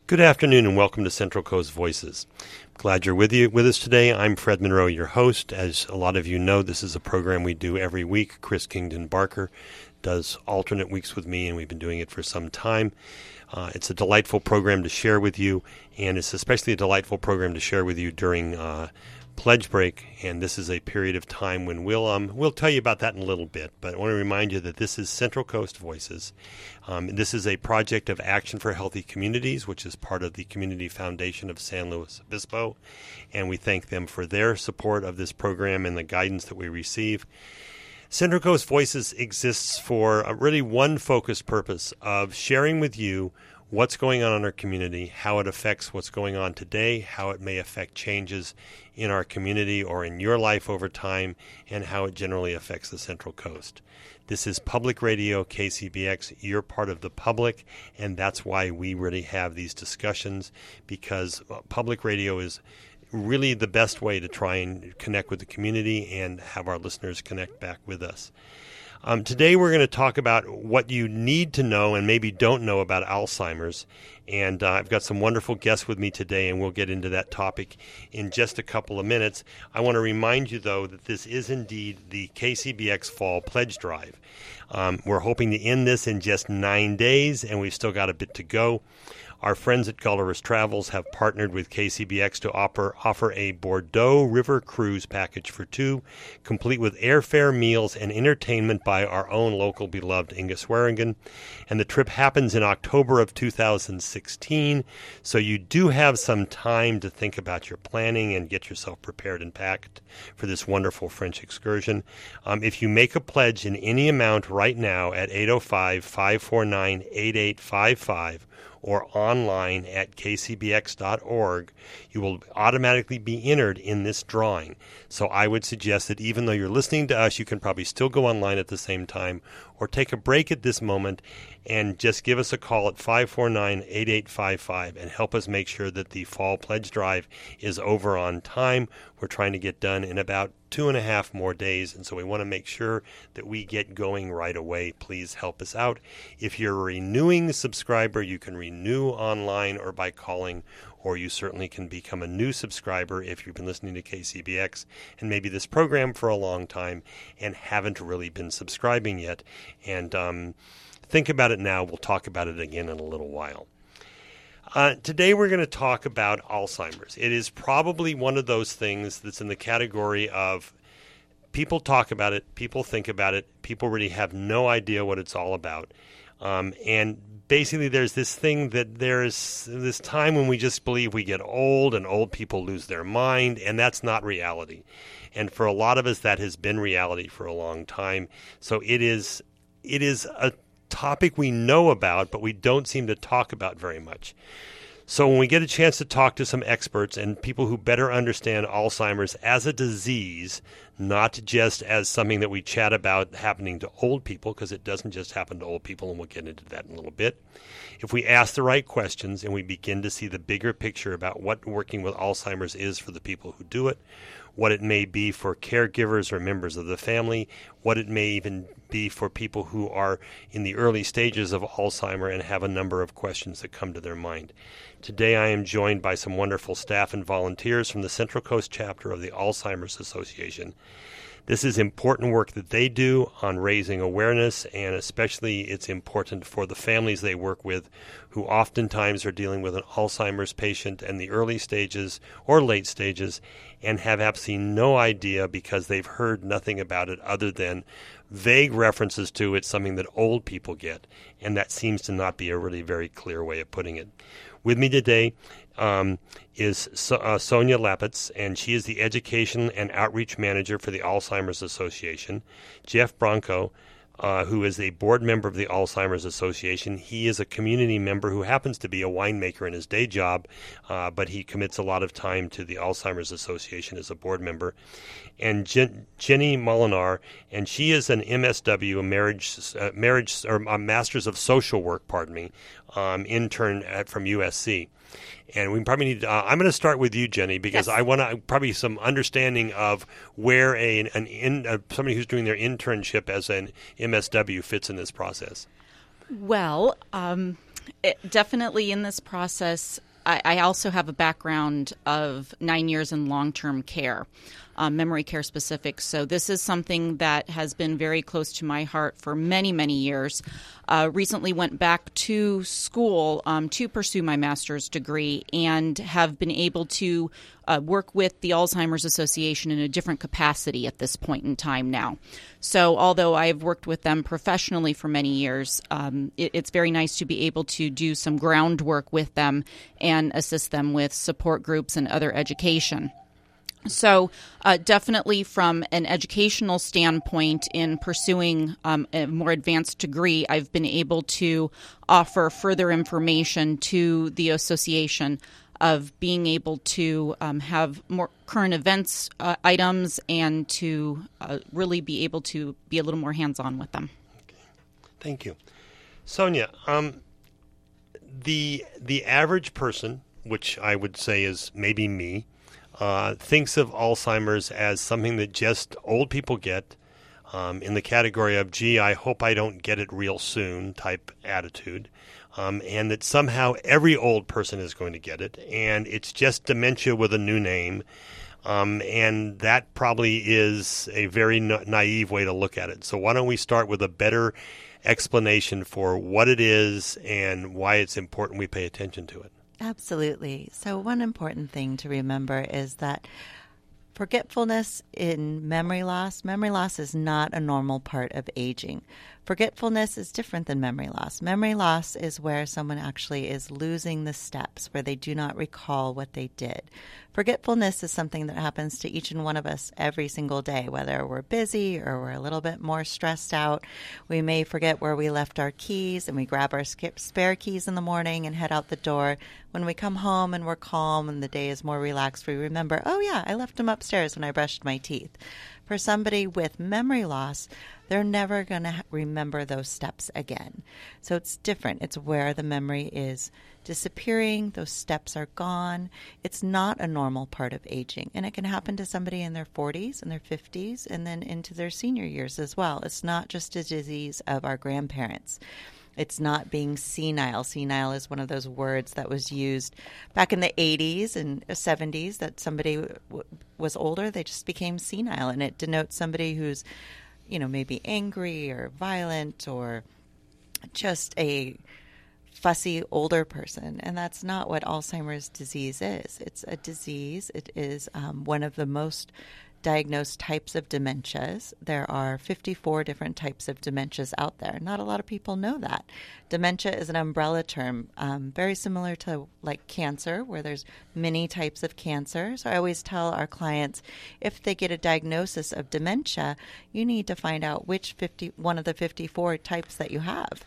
Good afternoon and welcome to Central Coast Voices. Glad you're with us today. I'm Fred Monroe, your host. As a lot of you know, this is a program we do every week. Chris Kingdon Barker does alternate weeks with me, and we've been doing it for some time. It's a delightful program to share with you, and it's especially a delightful program to share with you during Pledge Break, and this is a period of time when we'll tell you about that in a little bit, but I want to remind you that this is Central Coast Voices. This is a project of Action for Healthy Communities, which is part of the Community Foundation of San Luis Obispo, and we thank them for their support of this program and the guidance that we receive. Central Coast Voices exists for really one focused purpose of sharing with you what's going on in our community, how it affects what's going on today, how it may affect changes in our community or in your life over time, and how it generally affects the Central Coast. This is Public Radio, KCBX. You're part of the public, and that's why we really have these discussions, because public radio is really the best way to try and connect with the community and have our listeners connect back with us. Today we're going to talk about what you need to know and maybe don't know about Alzheimer's. And I've got some wonderful guests with me today, and we'll get into that topic in just a couple of minutes. I want to remind you, though, that this is indeed the KCBX Fall Pledge Drive. We're hoping to end this in just 9 days, and we've still got a bit to go. Our friends at Gulliver's Travels have partnered with KCBX to offer a Bordeaux River cruise package for two, complete with airfare, meals, and entertainment by our own local beloved Inga Swearingen. And the trip happens in October of 2016, so you do have some time to think about your planning and get yourself prepared and packed for this wonderful French excursion. If you make a pledge in any amount right now at 805-549-8855, or online at kcbx.org, you will automatically be entered in this drawing. So I would suggest that even though you're listening to us, you can probably still go online at the same time or take a break at this moment and just give us a call at 549-8855 and help us make sure that the Fall Pledge Drive is over on time. We're trying to get done in about 2.5 more days, and so we want to make sure that we get going right away. Please help us out. If you're a renewing subscriber, you can renew online or by calling, or you certainly can become a new subscriber if you've been listening to KCBX and maybe this program for a long time and haven't really been subscribing yet. And think about it now. We'll talk about it again in a little while. Today we're going to talk about Alzheimer's. It is probably one of those things that's in the category of people talk about it, people think about it, people really have no idea what it's all about. And basically there's this thing that there's this time when we just believe we get old and old people lose their mind, and that's not reality. And for a lot of us, that has been reality for a long time. So it is a topic we know about, but we don't seem to talk about very much. So when we get a chance to talk to some experts and people who better understand Alzheimer's as a disease, not just as something that we chat about happening to old people, because it doesn't just happen to old people, and we'll get into that in a little bit. If we ask the right questions and we begin to see the bigger picture about what working with Alzheimer's is for the people who do it, what it may be for caregivers or members of the family, what it may even be for people who are in the early stages of Alzheimer's and have a number of questions that come to their mind. Today I am joined by some wonderful staff and volunteers from the Central Coast chapter of the Alzheimer's Association. This is important work that they do on raising awareness, and especially it's important for the families they work with who oftentimes are dealing with an Alzheimer's patient in the early stages or late stages and have absolutely no idea because they've heard nothing about it other than vague references to it, something that old people get, and that seems to not be a really very clear way of putting it. With me today is Sonia Lapitz, and she is the Education and Outreach Manager for the Alzheimer's Association. Jeff Bronco, who is a board member of the Alzheimer's Association. He is a community member who happens to be a winemaker in his day job, but he commits a lot of time to the Alzheimer's Association as a board member. And Jenny Molinar, and she is an MSW, a Master's of Social Work, intern from USC. And we probably need. I'm going to start with you, Jenny, because yes. I want to probably some understanding of where somebody who's doing their internship as an MSW fits in this process. Well, Definitely in this process, I also have a background of 9 years in long-term care, memory care specific. So this is something that has been very close to my heart for many, many years. Recently went back to school to pursue my master's degree and have been able to work with the Alzheimer's Association in a different capacity at this point in time now. So although I've worked with them professionally for many years, it's very nice to be able to do some groundwork with them and assist them with support groups and other education. So definitely from an educational standpoint in pursuing a more advanced degree, I've been able to offer further information to the association of being able to have more current events items and to really be able to be a little more hands-on with them. Okay. Thank you. Sonia, the average person, which I would say is maybe me, thinks of Alzheimer's as something that just old people get, in the category of, gee, I hope I don't get it real soon type attitude, and that somehow every old person is going to get it, and it's just dementia with a new name, and that probably is a very naive way to look at it. So why don't we start with a better explanation for what it is and why it's important we pay attention to it. Absolutely. So one important thing to remember is that forgetfulness in memory loss is not a normal part of aging. Forgetfulness is different than memory loss. Memory loss is where someone actually is losing the steps, where they do not recall what they did. Forgetfulness is something that happens to each and one of us every single day, whether we're busy or we're a little bit more stressed out. We may forget where we left our keys and we grab our spare keys in the morning and head out the door. When we come home and we're calm and the day is more relaxed, we remember, oh yeah, I left them upstairs when I brushed my teeth. For somebody with memory loss, they're never going to remember those steps again. So it's different. It's where the memory is disappearing. Those steps are gone. It's not a normal part of aging. And it can happen to somebody in their 40s and their 50s and then into their senior years as well. It's not just a disease of our grandparents. It's not being senile. Senile is one of those words that was used back in the 80s and 70s that somebody was older, they just became senile. And it denotes somebody who's, maybe angry or violent or just a fussy older person. And that's not what Alzheimer's disease is. It's a disease. It is one of the most diagnosed types of dementias. There are 54 different types of dementias out there. Not a lot of people know that. Dementia is an umbrella term, very similar to like cancer, where there's many types of cancer. So I always tell our clients, if they get a diagnosis of dementia, you need to find out which one of the 54 types that you have.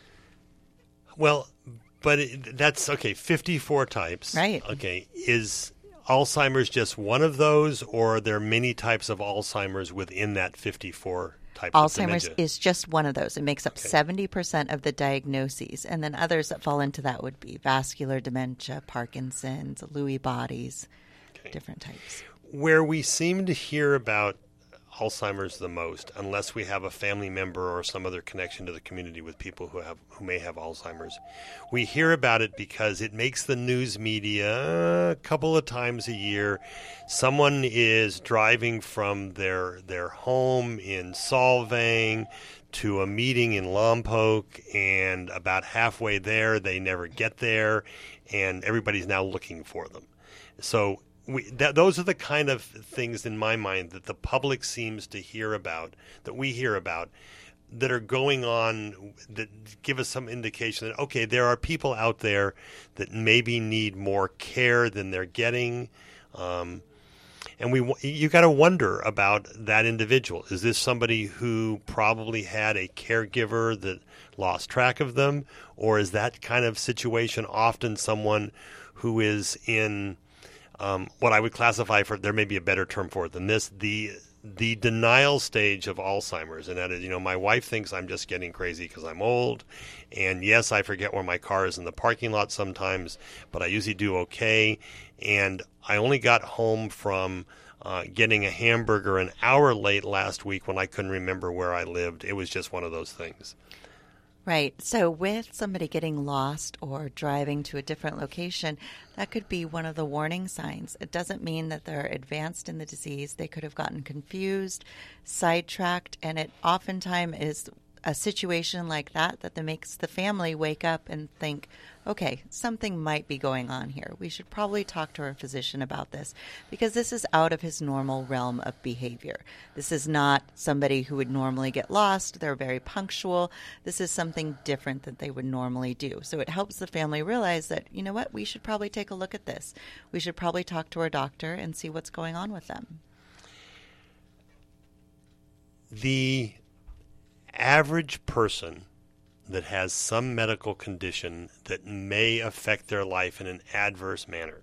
Well, but that's okay, 54 types. Right. Okay, is Alzheimer's just one of those, or are there many types of Alzheimer's within that 54 types of dementia? Alzheimer's is just one of those. It makes up 70% of the diagnoses, and then others that fall into that would be vascular dementia, Parkinson's, Lewy bodies, different types. Where we seem to hear about Alzheimer's the most, unless we have a family member or some other connection to the community with people who may have Alzheimer's. We hear about it because it makes the news media a couple of times a year. Someone is driving from their home in Solvang to a meeting in Lompoc, and about halfway there, they never get there, and everybody's now looking for them. So those are the kind of things in my mind that the public seems to hear about, that we hear about, that are going on, that give us some indication that, okay, there are people out there that maybe need more care than they're getting. And you got to wonder about that individual. Is this somebody who probably had a caregiver that lost track of them? Or is that kind of situation often someone who is in what I would classify for, there may be a better term for it than this, the denial stage of Alzheimer's. And that is, my wife thinks I'm just getting crazy because I'm old. And yes, I forget where my car is in the parking lot sometimes, but I usually do okay. And I only got home from getting a hamburger an hour late last week when I couldn't remember where I lived. It was just one of those things. Right. So with somebody getting lost or driving to a different location, that could be one of the warning signs. It doesn't mean that they're advanced in the disease. They could have gotten confused, sidetracked, and it oftentimes is a situation like that makes the family wake up and think, okay, something might be going on here. We should probably talk to our physician about this because this is out of his normal realm of behavior. This is not somebody who would normally get lost. They're very punctual. This is something different that they would normally do. So it helps the family realize that, you know what, we should probably take a look at this. We should probably talk to our doctor and see what's going on with them. The average person that has some medical condition that may affect their life in an adverse manner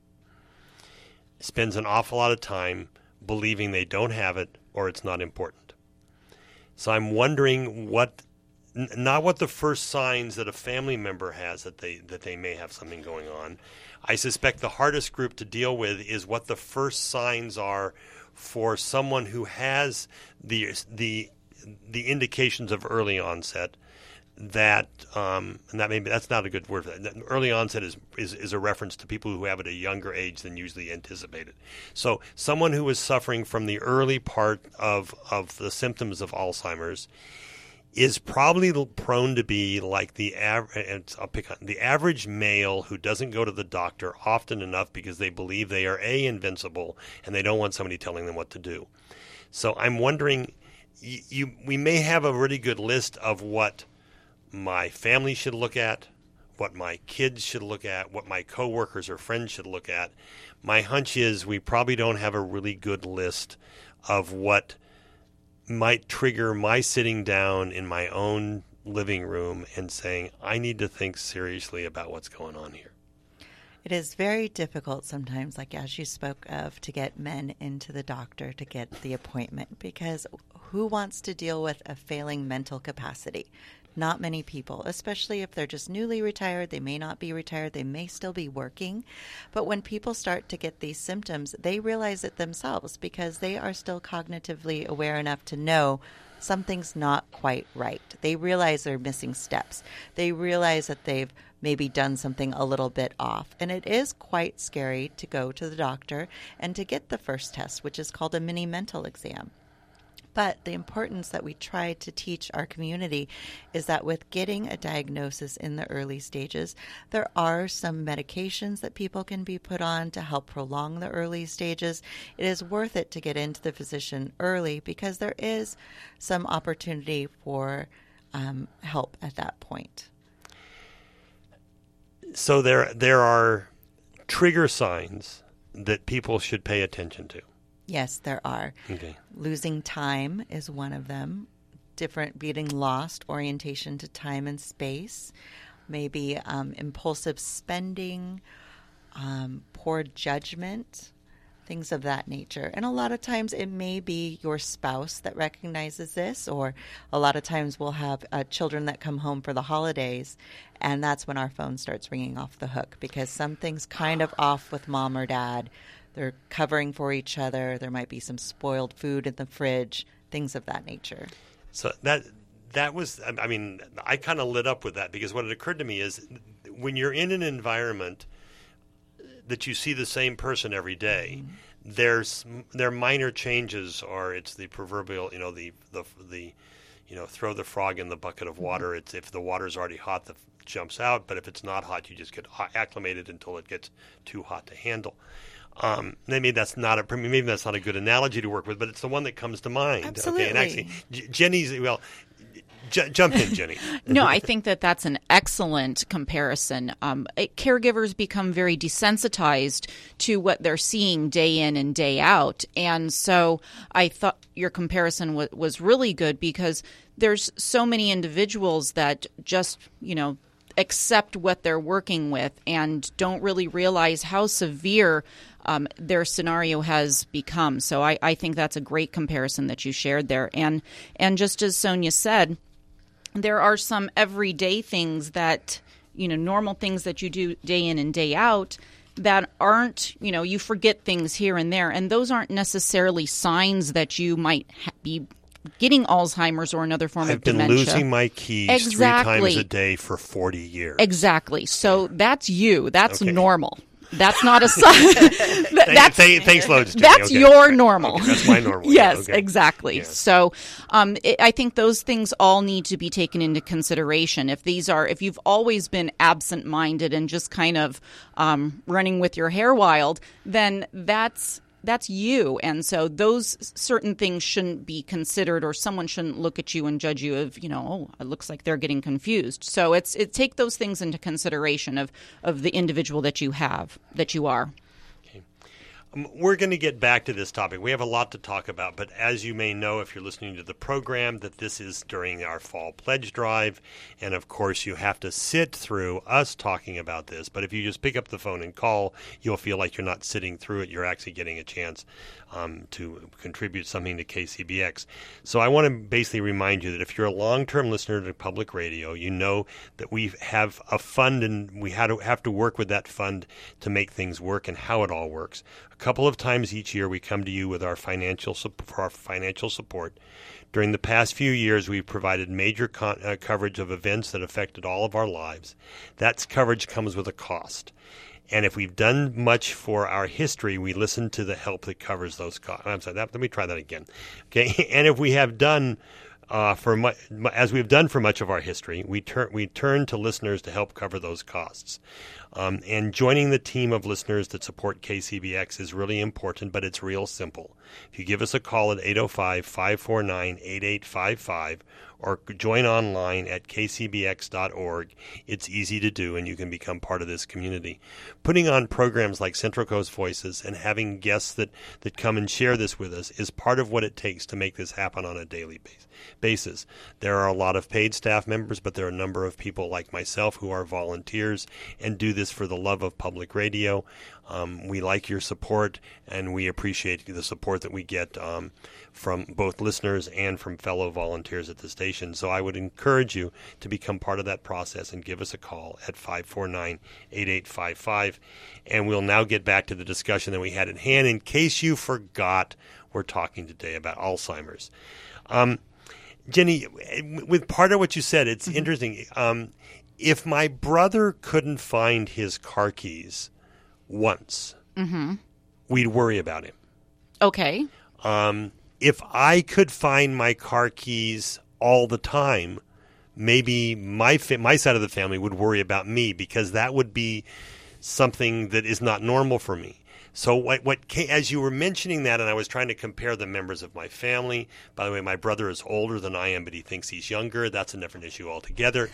spends an awful lot of time believing they don't have it or it's not important. So I'm wondering not what the first signs that a family member has that they may have something going on. I suspect the hardest group to deal with is what the first signs are for someone who has the indications of early onset. That's not a good word for that. Early onset is a reference to people who have it at a younger age than usually anticipated. So someone who is suffering from the early part of the symptoms of Alzheimer's is probably prone to be like the average male who doesn't go to the doctor often enough because they believe they are invincible and they don't want somebody telling them what to do. So I'm wondering, we may have a really good list of what my family should look at, what my kids should look at, what my coworkers or friends should look at. My hunch is we probably don't have a really good list of what might trigger my sitting down in my own living room and saying, I need to think seriously about what's going on here. It is very difficult sometimes, like as you spoke of, to get men into the doctor to get the appointment because who wants to deal with a failing mental capacity? Not many people, especially if they're just newly retired. They may not be retired. They may still be working. But when people start to get these symptoms, they realize it themselves because they are still cognitively aware enough to know something's not quite right. They realize they're missing steps. They realize that they've maybe done something a little bit off. And it is quite scary to go to the doctor and to get the first test, which is called a mini mental exam. But the importance that we try to teach our community is that with getting a diagnosis in the early stages, there are some medications that people can be put on to help prolong the early stages. It is worth it to get into the physician early because there is some opportunity for help at that point. So there are trigger signs that people should pay attention to. Yes, there are. Okay. Losing time is one of them. Getting lost, orientation to time and space, maybe impulsive spending, poor judgment, things of that nature. And a lot of times it may be your spouse that recognizes this, or a lot of times we'll have children that come home for the holidays, and that's when our phone starts ringing off the hook because something's kind of off with mom or dad. They're covering for each other. There might be some spoiled food in the fridge, things of that nature. So that was, I mean, I kind of lit up with that because what it occurred to me is when you're in an environment that you see the same person every day, mm-hmm. there are minor changes, or it's the proverbial, throw the frog in the bucket of water. Mm-hmm. It's if the water's already hot, the jumps out. But if it's not hot, you just get acclimated until it gets too hot to handle. Maybe that's not a good analogy to work with, but it's the one that comes to mind. Absolutely. Okay, and actually, Jenny's jump in, Jenny. No, I think that's an excellent comparison. Caregivers become very desensitized to what they're seeing day in and day out, and so I thought your comparison was really good because there's so many individuals that just accept what they're working with and don't really realize how severe their scenario has become. So I think that's a great comparison that you shared there. And just as Sonia said, there are some everyday things that, normal things that you do day in and day out that aren't, you forget things here and there. And those aren't necessarily signs that you might be getting Alzheimer's or another form I've of been dementia. losing my keys Exactly. 3 times a day for 40 years. Exactly. So that's you. That's Okay. normal. That's not a sign. Thanks, loads. That's your normal. Okay, that's my normal. Yes, Okay. exactly. Yeah. So, I think those things all need to be taken into consideration. If you've always been absent-minded and just kind of running with your hair wild, then that's you. And so those certain things shouldn't be considered, or someone shouldn't look at you and judge you of, oh, it looks like they're getting confused. So take those things into consideration of the individual that you are. We're going to get back to this topic. We have a lot to talk about, but as you may know, if you're listening to the program, that this is during our fall pledge drive, and of course you have to sit through us talking about this, but if you just pick up the phone and call, you'll feel like you're not sitting through it. You're actually getting a chance to contribute something to KCBX. So I want to basically remind you that if you're a long-term listener to public radio, you know that we have a fund, and we have to work with that fund to make things work and how it all works. A couple of times each year we come to you with our financial support. During the past few years, we've provided major coverage of events that affected all of our lives. That coverage comes with a cost. And if we've done much for our history, we listen to the help that covers those costs. I'm sorry, let me try that again. Okay, and if we have done as we've done for much of our history, we turn to listeners to help cover those costs. And joining the team of listeners that support KCBX is really important, but it's real simple. If you give us a call at 805-549-8855 or join online at kcbx.org, it's easy to do, and you can become part of this community. Putting on programs like Central Coast Voices and having guests that come and share this with us is part of what it takes to make this happen on a daily basis. There are a lot of paid staff members, but there are a number of people like myself who are volunteers and do this for the love of public radio. We like your support, and we appreciate the support that we get from both listeners and from fellow volunteers at the station. So I would encourage you to become part of that process and give us a call at 549-8855. And we'll now get back to the discussion that we had at hand. In case you forgot, we're talking today about Alzheimer's. Jenny, with part of what you said, it's interesting. If my brother couldn't find his car keys once, we'd worry about him. Okay. If I could find my car keys all the time, maybe my side of the family would worry about me, because that would be something that is not normal for me. So as you were mentioning that, and I was trying to compare the members of my family. By the way, my brother is older than I am, but he thinks he's younger. That's a different issue altogether.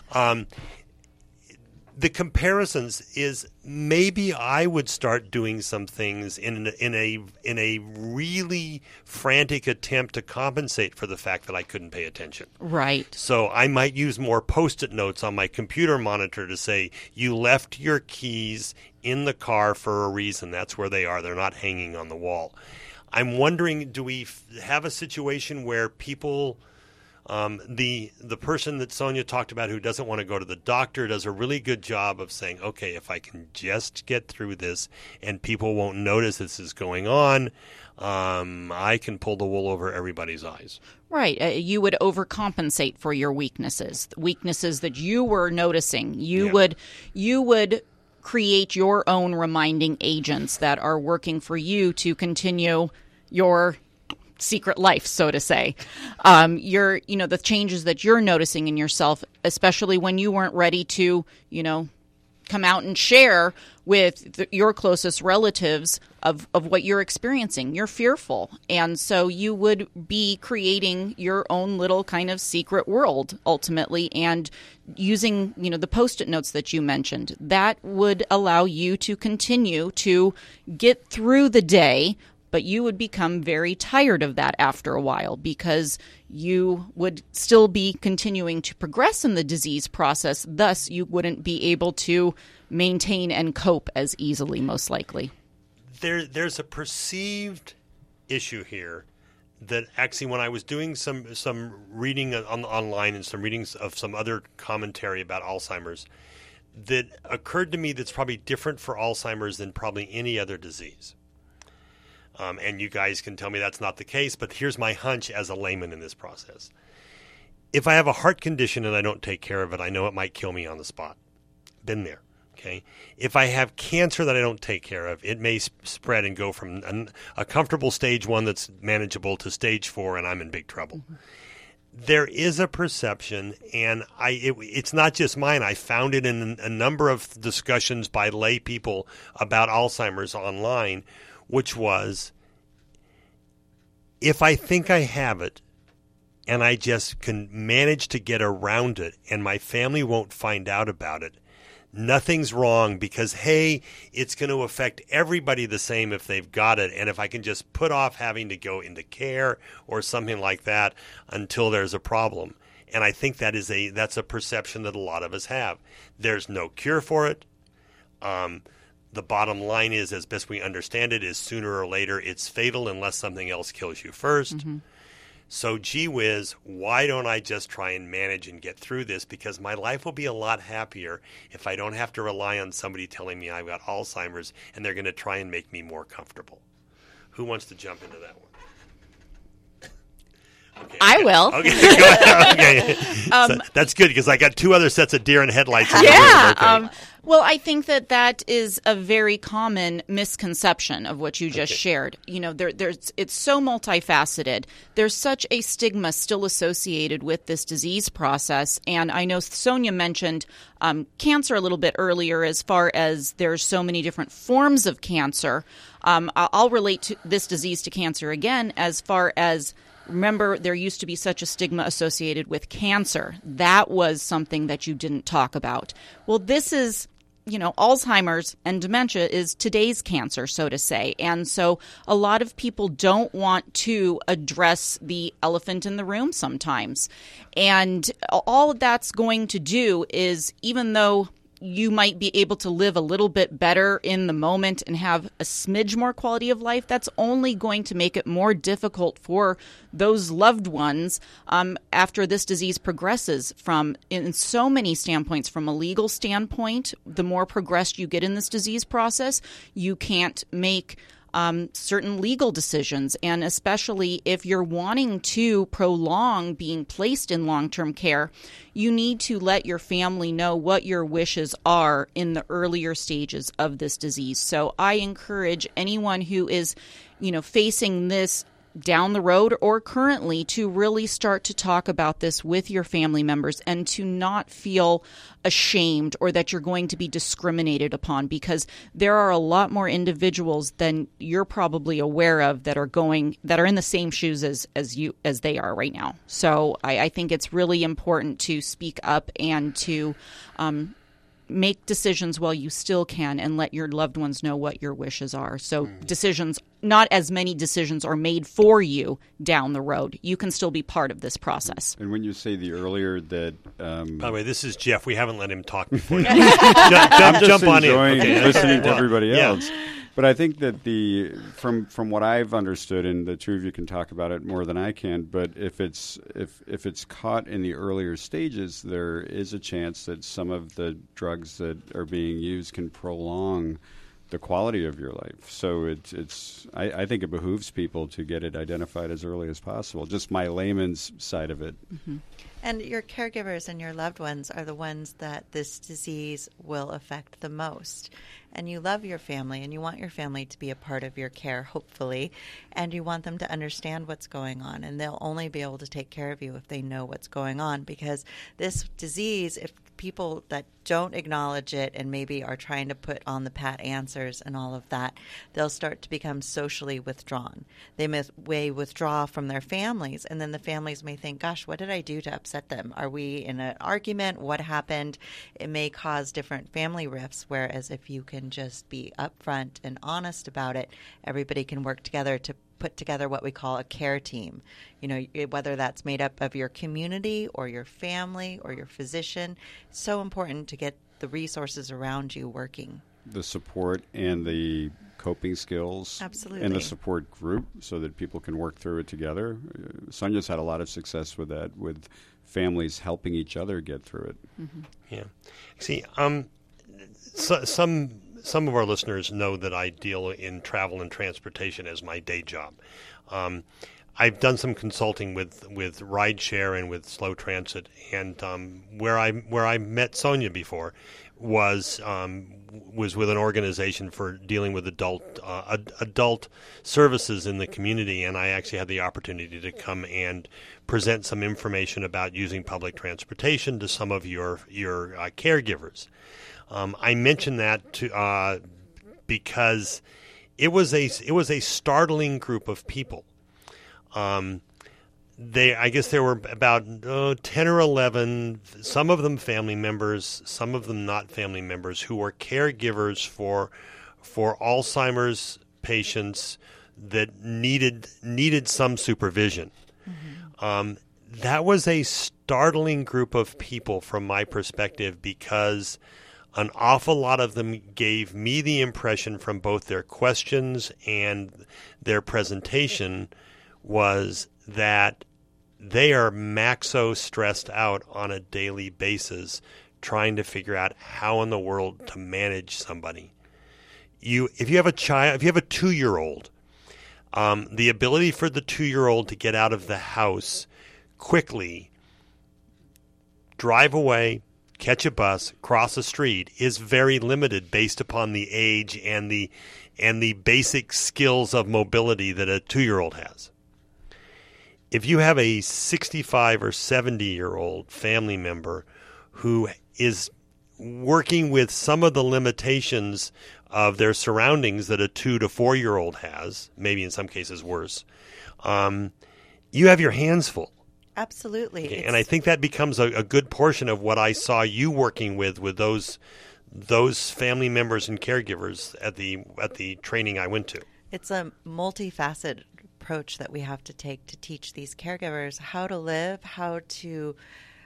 The comparisons is maybe I would start doing some things in a really frantic attempt to compensate for the fact that I couldn't pay attention. Right. So I might use more Post-it notes on my computer monitor to say, you left your keys in the car for a reason. That's where they are. They're not hanging on the wall. I'm wondering, do we have a situation where people... the person that Sonia talked about who doesn't want to go to the doctor does a really good job of saying, okay, if I can just get through this and people won't notice this is going on, I can pull the wool over everybody's eyes. Right. You would overcompensate for your weaknesses that you were noticing. You would create your own reminding agents that are working for you to continue your secret life, so to say. The changes that you're noticing in yourself, especially when you weren't ready to, come out and share with your closest relatives of what you're experiencing. You're fearful. And so you would be creating your own little kind of secret world ultimately, and using, the Post-it notes that you mentioned. That would allow you to continue to get through the day, but you would become very tired of that after a while, because you would still be continuing to progress in the disease process. Thus, you wouldn't be able to maintain and cope as easily, most likely. There's a perceived issue here that actually, when I was doing some reading online and some readings of some other commentary about Alzheimer's, that occurred to me that's probably different for Alzheimer's than probably any other disease. And you guys can tell me that's not the case, but here's my hunch as a layman in this process. If I have a heart condition and I don't take care of it, I know it might kill me on the spot. Been there. Okay. If I have cancer that I don't take care of, it may spread and go from a comfortable stage 1 that's manageable to stage 4, and I'm in big trouble. Mm-hmm. There is a perception, and it's not just mine. I found it in a number of discussions by lay people about Alzheimer's online, which was, if I think I have it, and I just can manage to get around it, and my family won't find out about it, nothing's wrong, because, hey, it's going to affect everybody the same if they've got it. And if I can just put off having to go into care or something like that until there's a problem. And I think that's a perception that a lot of us have. There's no cure for it. The bottom line is, as best we understand it, is sooner or later it's fatal unless something else kills you first. Mm-hmm. So, gee whiz, why don't I just try and manage and get through this? Because my life will be a lot happier if I don't have to rely on somebody telling me I've got Alzheimer's and they're going to try and make me more comfortable. Who wants to jump into that one? Okay, I will. Okay, go ahead. Okay. So that's good, because I got 2 other sets of deer in headlights in the room. Okay. Well, I think that is a very common misconception of what you just shared. You know, it's so multifaceted. There's such a stigma still associated with this disease process. And I know Sonia mentioned cancer a little bit earlier, as far as there's so many different forms of cancer. I'll relate to this disease to cancer again, as far as, remember, there used to be such a stigma associated with cancer. That was something that you didn't talk about. Well, this is, Alzheimer's and dementia is today's cancer, so to say. And so a lot of people don't want to address the elephant in the room sometimes. And all that's going to do is, even though you might be able to live a little bit better in the moment and have a smidge more quality of life, that's only going to make it more difficult for those loved ones after this disease progresses, from, in so many standpoints. From a legal standpoint, the more progressed you get in this disease process, you can't make certain legal decisions. And especially if you're wanting to prolong being placed in long-term care, you need to let your family know what your wishes are in the earlier stages of this disease. So I encourage anyone who is, facing this down the road or currently, to really start to talk about this with your family members, and to not feel ashamed or that you're going to be discriminated upon, because there are a lot more individuals than you're probably aware of that are in the same shoes as they are right now. So I think it's really important to speak up and to make decisions while you still can, and let your loved ones know what your wishes are. So not as many decisions are made for you down the road. You can still be part of this process. And when you say the earlier that... By the way, this is Jeff. We haven't let him talk before. jump on in. Okay. Listening to everybody else. But I think that from what I've understood, and the two of you can talk about it more than I can, but if it's caught in the earlier stages, there is a chance that some of the drugs that are being used can prolong the quality of your life. So I think it behooves people to get it identified as early as possible. Just my layman's side of it. Mm-hmm. And your caregivers and your loved ones are the ones that this disease will affect the most. And you love your family, and you want your family to be a part of your care, hopefully, and you want them to understand what's going on. And they'll only be able to take care of you if they know what's going on, because this disease, if people that don't acknowledge it and maybe are trying to put on the pat answers and all of that, they'll start to become socially withdrawn. They may withdraw from their families, and then the families may think, gosh, what did I do to upset them? Are we in an argument? What happened? It may cause different family rifts, whereas if you can just be upfront and honest about it, everybody can work together to put together what we call a care team. Whether that's made up of your community or your family or your physician. It's so important to get the resources around you working. The support and the coping skills. Absolutely. And the support group, so that people can work through it together. Sonia's had a lot of success with that, with families helping each other get through it. Mm-hmm. Yeah. See, some some of our listeners know that I deal in travel and transportation as my day job. I've done some consulting with rideshare and with slow transit, and where I met Sonia before was with an organization for dealing with adult services in the community, and I actually had the opportunity to come and present some information about using public transportation to some of your caregivers. I mention that because it was a startling group of people. I guess there were about 10 or 11, some of them family members, some of them not family members, who were caregivers for Alzheimer's patients that needed some supervision. Mm-hmm. That was a startling group of people from my perspective, because an awful lot of them gave me the impression from both their questions and their presentation was that they are maxo stressed out on a daily basis trying to figure out how in the world to manage somebody. If you have a 2-year-old, the ability for the 2-year-old to get out of the house quickly, drive away, catch a bus, cross a street is very limited based upon the age and the basic skills of mobility that a 2-year-old has. If you have a 65 or 70-year-old family member who is working with some of the limitations of their surroundings that a 2 to 4-year-old has, maybe in some cases worse, you have your hands full. Absolutely. Okay? And I think that becomes a good portion of what I saw you working with those family members and caregivers at the training I went to. It's a multifaceted approach that we have to take to teach these caregivers how to live, how to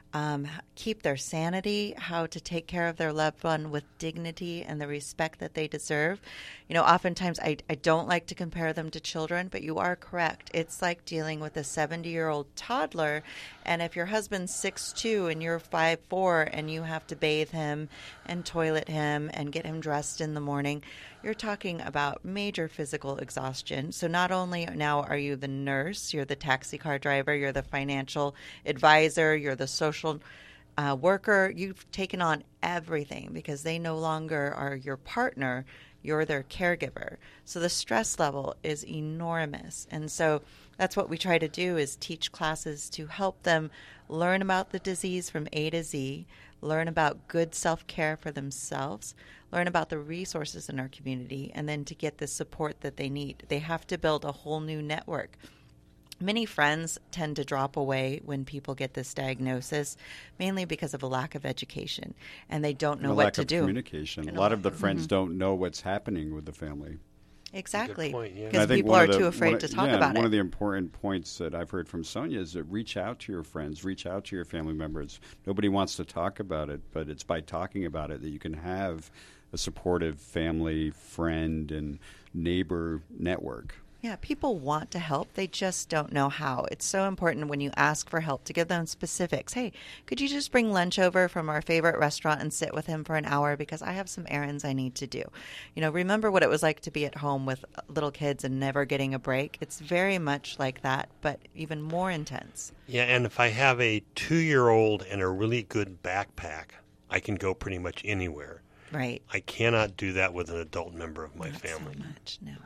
keep their sanity, how to take care of their loved one with dignity and the respect that they deserve. You know, oftentimes I don't like to compare them to children, but you are correct. It's like dealing with a 70-year-old toddler, and if your husband's 6'2" and you're 5'4", and you have to bathe him and toilet him and get him dressed in the morning, you're talking about major physical exhaustion. So not only now are you the nurse, you're the taxi car driver, you're the financial advisor, you're the social worker, you've taken on everything because they no longer are your partner, you're their caregiver. So the stress level is enormous. And so that's what we try to do, is teach classes to help them learn about the disease from A to Z, learn about good self-care for themselves, learn about the resources in our community, and then to get the support that they need. They have to build a whole new network. Many friends tend to drop away when people get this diagnosis, mainly because of a lack of education, and they don't know what to do. A lack of communication. A lot of the friends don't know what's happening with the family. Exactly. Good point, yeah. Because people are too afraid to talk about it. One of the important points that I've heard from Sonia is that reach out to your friends, reach out to your family members. Nobody wants to talk about it, but it's by talking about it that you can have a supportive family, friend, and neighbor network. Yeah, people want to help. They just don't know how. It's so important when you ask for help to give them specifics. Hey, could you just bring lunch over from our favorite restaurant and sit with him for an hour because I have some errands I need to do? You know, remember what it was like to be at home with little kids and never getting a break? It's very much like that, but even more intense. Yeah, and if I have a 2-year-old and a really good backpack, I can go pretty much anywhere. Right. I cannot do that with an adult member of my Not family. so much, no.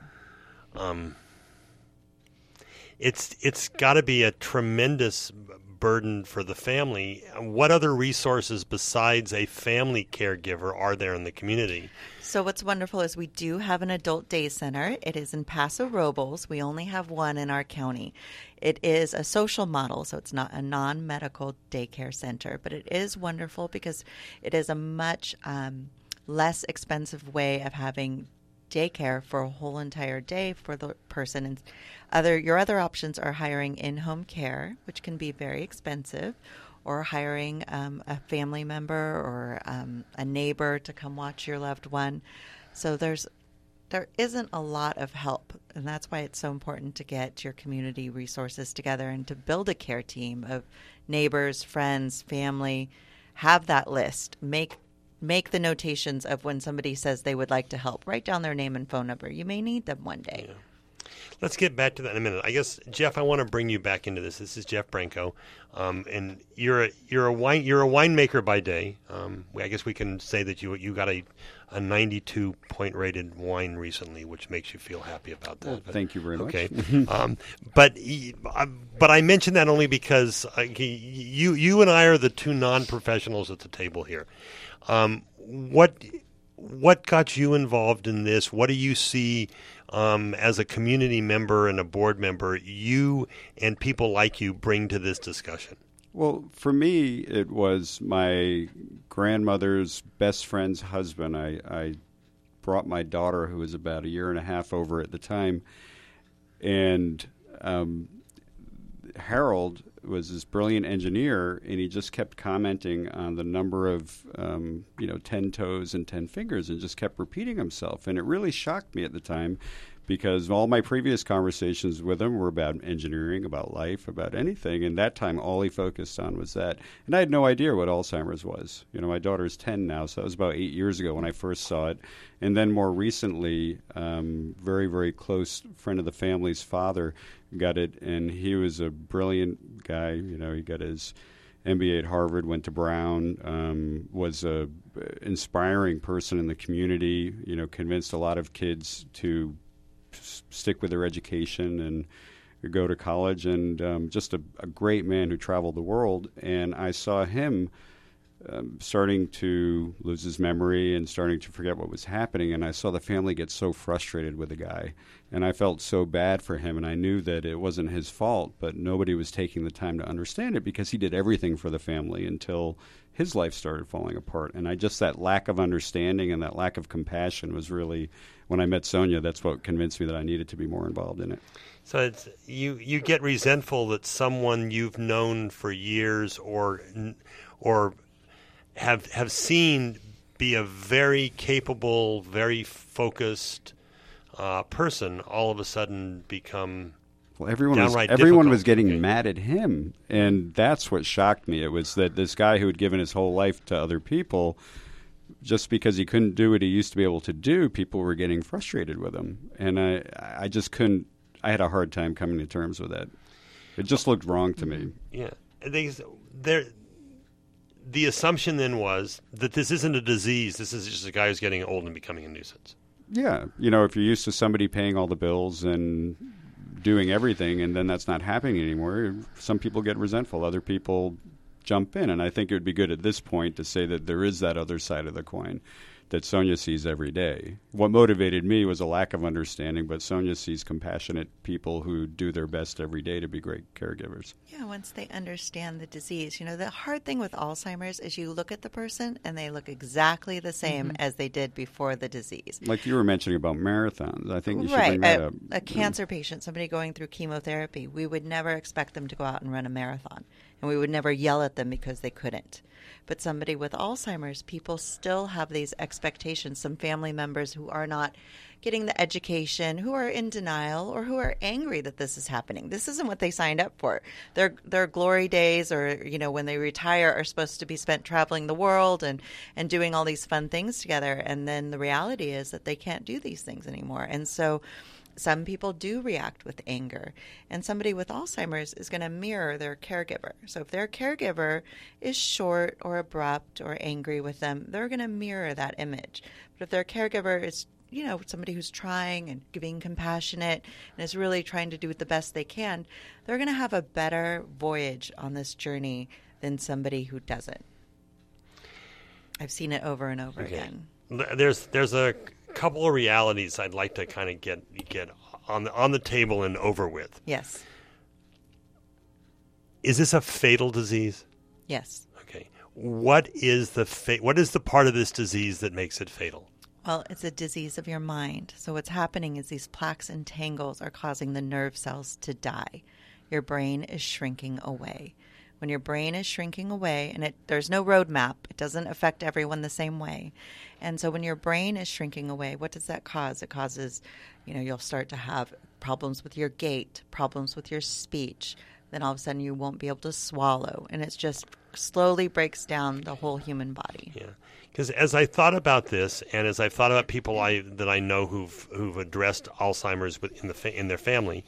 It's got to be a tremendous burden for the family. What other resources besides a family caregiver are there in the community? So what's wonderful is we do have an adult day center. It is in Paso Robles. We only have one in our county. It is a social model, so it's not a non-medical daycare center, but it is wonderful because it is a much less expensive way of having daycare for a whole entire day for the person. And your other options are hiring in-home care, which can be very expensive, or hiring a family member or a neighbor to come watch your loved one. So there isn't a lot of help, and that's why it's so important to get your community resources together and to build a care team of neighbors, friends, family. Have that list. Make make the notations of when somebody says they would like to help. Write down their name and phone number. You may need them one day. Yeah. Let's get back to that in a minute. I guess, Jeff, I want to bring you back into this. This is Jeff Branco, and you're a winemaker by day. I guess we can say that you got a 92 point rated wine recently, which makes you feel happy about that. Well, thank you very much. Okay, but I mention that only because you and I are the two non-professionals at the table here. What got you involved in this? What do you see as a community member and a board member you and people like you bring to this discussion? Well, for me, it was my grandmother's best friend's husband. I brought my daughter, who was about a year and a half over at the time, and Harold was this brilliant engineer, and he just kept commenting on the number of 10 toes and 10 fingers, and just kept repeating himself. And it really shocked me at the time, because all my previous conversations with him were about engineering, about life, about anything. And that time, all he focused on was that. And I had no idea what Alzheimer's was. My daughter's 10 now, so that was about 8 years ago when I first saw it. And then more recently, very, very close friend of the family's father got it, and he was a brilliant guy. He got his MBA at Harvard, went to Brown, was a inspiring person in the community, convinced a lot of kids to stick with their education and go to college, and just a great man who traveled the world. And I saw him starting to lose his memory and starting to forget what was happening, and I saw the family get so frustrated with the guy, and I felt so bad for him, and I knew that it wasn't his fault, but nobody was taking the time to understand it, because he did everything for the family until his life started falling apart. And that lack of understanding and that lack of compassion was really, when I met Sonia, that's what convinced me that I needed to be more involved in it. So it's, you get resentful that someone you've known for years or have seen be a very capable, very focused person all of a sudden become everyone was getting mad at him, and that's what shocked me. It was that this guy who had given his whole life to other people, just because he couldn't do what he used to be able to do, people were getting frustrated with him, and I just couldn't. I had a hard time coming to terms with that. It just looked wrong to me. Yeah, the assumption then was that this isn't a disease. This is just a guy who's getting old and becoming a nuisance. Yeah, if you're used to somebody paying all the bills and doing everything, and then that's not happening anymore, some people get resentful. Other people jump in, and I think it would be good at this point to say that there is that other side of the coin that Sonia sees every day. What motivated me was a lack of understanding, but Sonia sees compassionate people who do their best every day to be great caregivers. Yeah, once they understand the disease. The hard thing with Alzheimer's is you look at the person and they look exactly the same as they did before the disease. Like you were mentioning about marathons. I think you should bring that up. A cancer patient, somebody going through chemotherapy, we would never expect them to go out and run a marathon. And we would never yell at them because they couldn't. But somebody with Alzheimer's, people still have these expectations. Some family members who are not getting the education, who are in denial, or who are angry that this is happening. This isn't what they signed up for. Their glory days, or when they retire, are supposed to be spent traveling the world and doing all these fun things together. And then the reality is that they can't do these things anymore. And so some people do react with anger, and somebody with Alzheimer's is going to mirror their caregiver. So if their caregiver is short or abrupt or angry with them, they're going to mirror that image. But if their caregiver is, somebody who's trying and being compassionate and is really trying to do the best they can, they're going to have a better voyage on this journey than somebody who doesn't. I've seen it over and over again. There's a couple of realities I'd like to kind of get on the table and over with. Yes. Is this a fatal disease? Yes. Okay. What is the part of this disease that makes it fatal? Well, it's a disease of your mind. So what's happening is these plaques and tangles are causing the nerve cells to die. Your brain is shrinking away. When your brain is shrinking away, and there's no roadmap, it doesn't affect everyone the same way. And so when your brain is shrinking away, what does that cause? It causes, you'll start to have problems with your gait, problems with your speech. Then all of a sudden you won't be able to swallow. And it's just slowly breaks down the whole human body. Yeah, because as I thought about this, and as I've thought about people that I know who've addressed Alzheimer's in their family,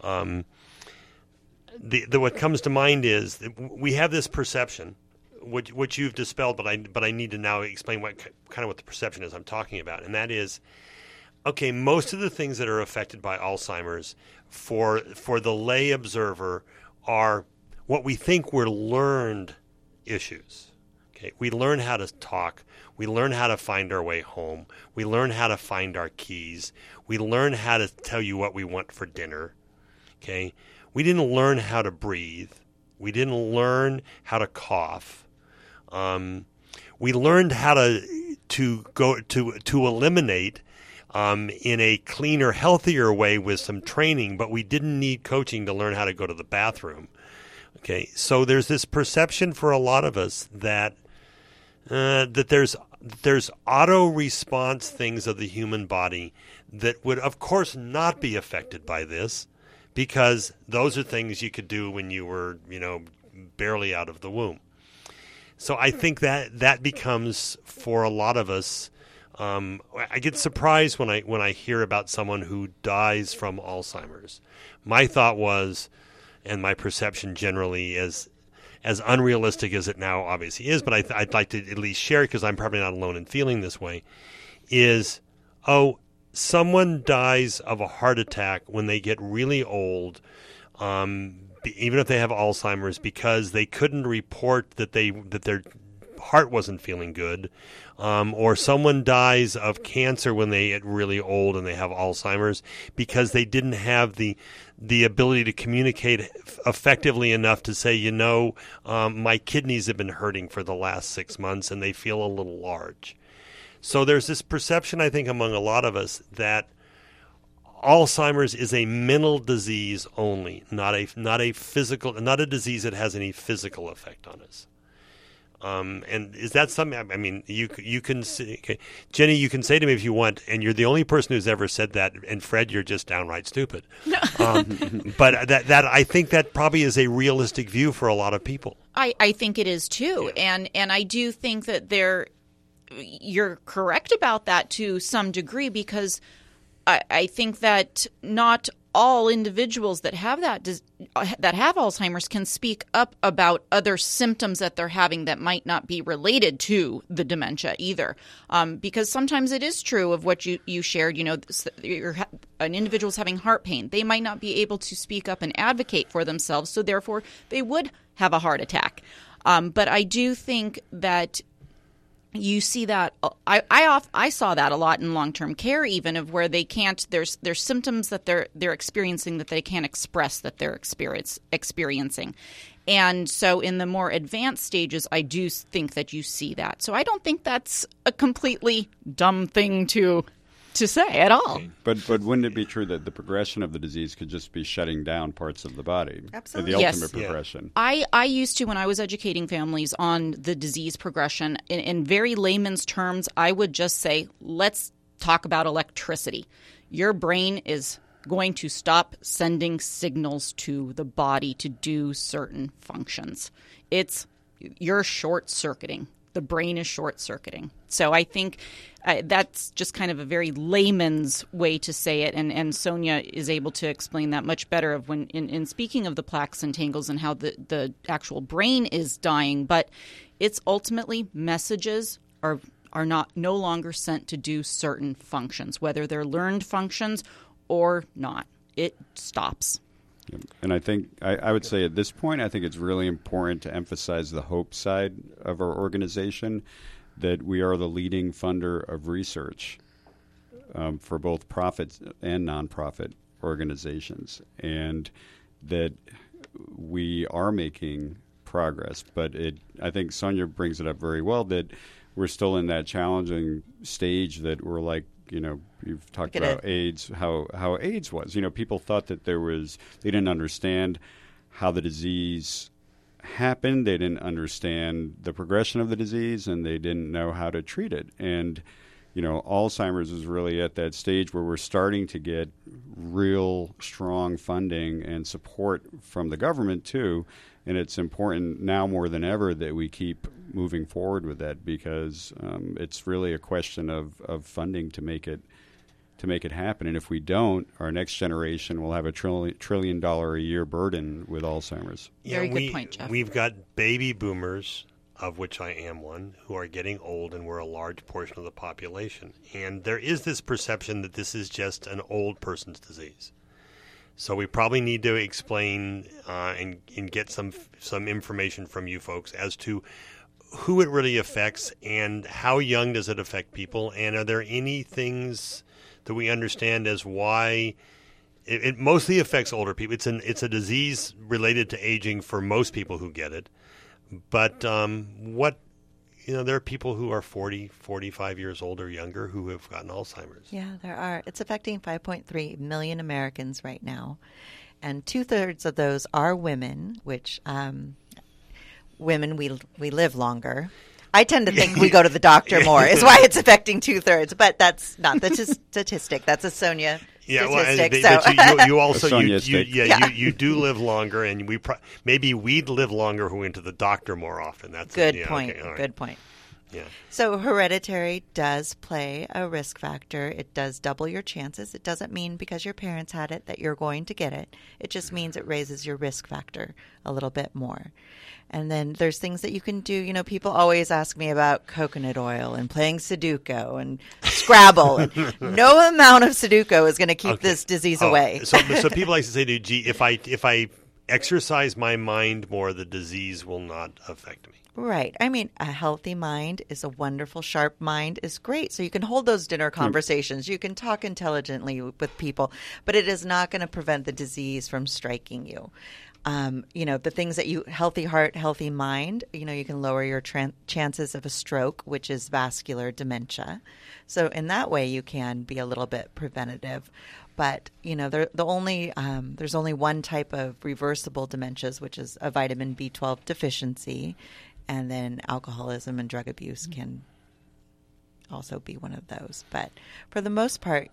what comes to mind is that we have this perception, which you've dispelled, but I need to now explain what the perception is I'm talking about, and that is, okay, most of the things that are affected by Alzheimer's for the lay observer are what we think were learned issues. Okay, we learn how to talk. We learn how to find our way home. We learn how to find our keys. We learn how to tell you what we want for dinner. Okay, we didn't learn how to breathe. We didn't learn how to cough. We learned how to eliminate in a cleaner, healthier way with some training, but we didn't need coaching to learn how to go to the bathroom. Okay, so there's this perception for a lot of us that there's auto response things of the human body that would, of course, not be affected by this, because those are things you could do when you were, barely out of the womb. So I think that becomes, for a lot of us, I get surprised when I hear about someone who dies from Alzheimer's. My thought was, and my perception generally, as unrealistic as it now obviously is, but I'd like to at least share it because I'm probably not alone in feeling this way, is, someone dies of a heart attack when they get really old, even if they have Alzheimer's, because they couldn't report that their heart wasn't feeling good, or someone dies of cancer when they get really old and they have Alzheimer's because they didn't have the ability to communicate effectively enough to say, my kidneys have been hurting for the last 6 months and they feel a little large. So there's this perception, I think, among a lot of us that Alzheimer's is a mental disease only, not a disease that has any physical effect on us. And is that something? I mean, you can say, okay, Jenny, you can say to me if you want, and you're the only person who's ever said that. And Fred, you're just downright stupid. But that I think that probably is a realistic view for a lot of people. I think it is too, yeah. And I do think that you're correct about that to some degree, because I think that not all individuals that have Alzheimer's can speak up about other symptoms that they're having that might not be related to the dementia either. Because sometimes it is true of what you shared, an individual's having heart pain. They might not be able to speak up and advocate for themselves, so therefore they would have a heart attack. But I do think that you see that I saw that a lot in long-term care, even of where they can't. There's symptoms that they're experiencing that they can't express that they're experiencing, and so in the more advanced stages, I do think that you see that. So I don't think that's a completely dumb thing to say at all. But wouldn't it be true that the progression of the disease could just be shutting down parts of the body? Absolutely. The Yes. ultimate progression. I used to, when I was educating families on the disease progression, in very layman's terms, I would just say, let's talk about electricity. Your brain is going to stop sending signals to the body to do certain functions. You're short-circuiting. The brain is short-circuiting. So I think that's just kind of a very layman's way to say it, and Sonia is able to explain that much better of when in speaking of the plaques and tangles and how the actual brain is dying. But it's ultimately messages are no longer sent to do certain functions, whether they're learned functions or not. It stops. And I think I would say at this point, I think it's really important to emphasize the hope side of our organization, that we are the leading funder of research for both profit and nonprofit organizations, and that we are making progress. But I think Sonia brings it up very well, that we're still in that challenging stage that we're like, you've talked about AIDS, how AIDS was. People thought that they didn't understand how the disease happened. They didn't understand the progression of the disease, and they didn't know how to treat it. And, Alzheimer's is really at that stage where we're starting to get real strong funding and support from the government, too, And it's important now more than ever that we keep moving forward with that, because it's really a question of funding to make it happen. And if we don't, our next generation will have a $1 trillion a year burden with Alzheimer's. Very good point, Jeff. We've got baby boomers, of which I am one, who are getting old, and we're a large portion of the population. And there is this perception that this is just an old person's disease. So we probably need to explain and get some information from you folks as to who it really affects and how young does it affect people, and are there any things that we understand as why it mostly affects older people. It's a disease related to aging for most people who get it, but there are people who are 40, 45 years old or younger who have gotten Alzheimer's. Yeah, there are. It's affecting 5.3 million Americans right now. And 2/3 of those are women, which women, we live longer. I tend to think we go to the doctor more is why it's affecting 2/3. But that's not the statistic. That's a Sonia statistic. But you also you do live longer, and maybe we'd live longer who went to the doctor more often. That's good point. Okay, right. Good point. Yeah. So hereditary does play a risk factor. It does double your chances. It doesn't mean because your parents had it that you're going to get it. It just means it raises your risk factor a little bit more. And then there's things that you can do. You know, people always ask me about coconut oil and playing Sudoku and Scrabble. And no amount of Sudoku is going to keep this disease away. So people like to say, gee, if I exercise my mind more, the disease will not affect me. Right. I mean, a healthy mind is a wonderful, sharp mind is great. So you can hold those dinner conversations. You can talk intelligently with people, but it is not going to prevent the disease from striking you. The things that healthy heart, healthy mind, you can lower your chances of a stroke, which is vascular dementia. So in that way, you can be a little bit preventative. But, there's only one type of reversible dementias, which is a vitamin B12 deficiency. And then alcoholism and drug abuse can also be one of those. But for the most part,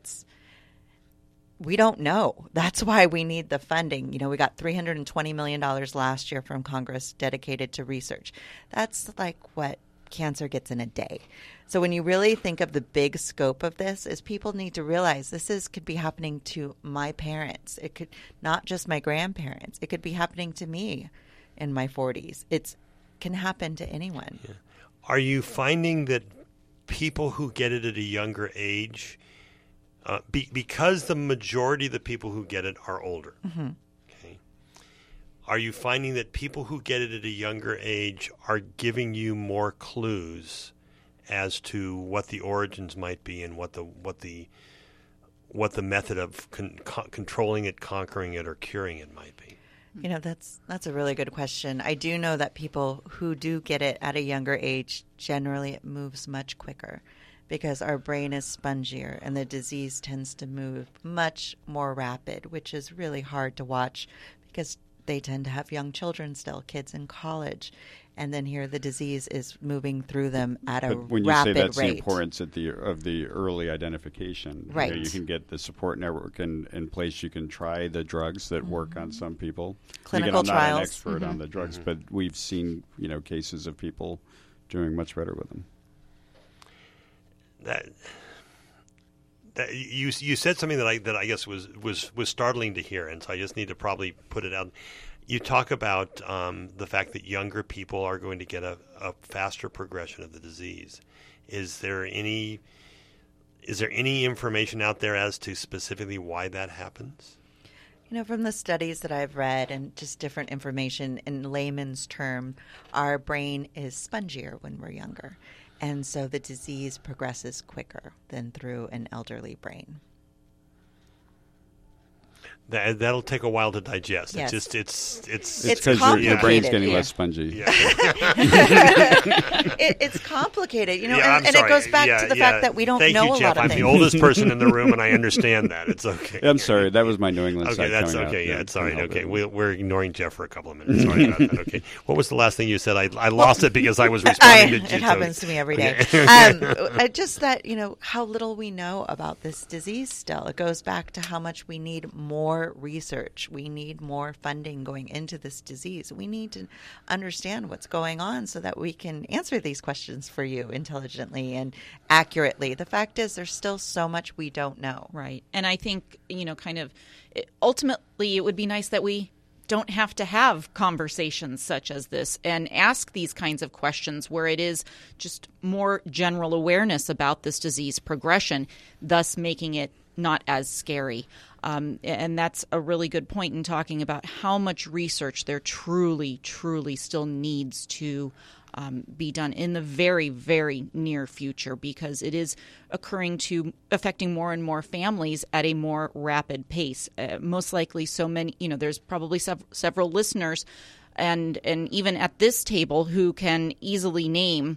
we don't know. That's why we need the funding. We got $320 million last year from Congress dedicated to research. That's like what cancer gets in a day. So when you really think of the big scope of this, is people need to realize could be happening to my parents. It could not just my grandparents. It could be happening to me in my 40s. It can happen to anyone. Yeah. Are you finding that people who get it at a younger age, because the majority of the people who get it are older, okay, are you finding that people who get it at a younger age are giving you more clues as to what the origins might be and what the method of controlling it, conquering it, or curing it might be? That's a really good question. I do know that people who do get it at a younger age, generally it moves much quicker because our brain is spongier and the disease tends to move much more rapid, which is really hard to watch because they tend to have young children still, kids in college. And then here the disease is moving through them at a rapid rate. When you say that's the importance of the early identification, right. You can get the support network in place. You can try the drugs that work on some people. Clinical trials. I'm not an expert on the drugs, but we've seen cases of people doing much better with them. That you said something that I guess was startling to hear, and so I just need to probably put it out. You talk about the fact that younger people are going to get a faster progression of the disease. Is there any information out there as to specifically why that happens? From the studies that I've read and just different information in layman's term, our brain is spongier when we're younger. And so the disease progresses quicker than through an elderly brain. That'll take a while to digest. Yes. It's because your brain's getting less spongy. Yeah. It's complicated, and it goes back to the fact that we don't know a lot of Jeff. I'm things. the oldest person in the room, and I understand that. It's okay. I'm sorry. That was my New England okay, side that's coming okay. out. Yeah, it's all right. Okay, we're ignoring Jeff for a couple of minutes. Sorry about that. Okay. What was the last thing you said? I lost it because I was responding to it happens to me every day. Just that, how little we know about this disease still. It goes back to how much we need more more research. We need more funding going into this disease. We need to understand what's going on so that we can answer these questions for you intelligently and accurately. The fact is, there's still so much we don't know. Right. And I think, ultimately, it would be nice that we don't have to have conversations such as this and ask these kinds of questions where it is just more general awareness about this disease progression, thus making it not as scary. And that's a really good point in talking about how much research there truly, truly still needs to be done in the very, very near future, because it is affecting more and more families at a more rapid pace. Most likely so many, there's probably several listeners and even at this table who can easily name,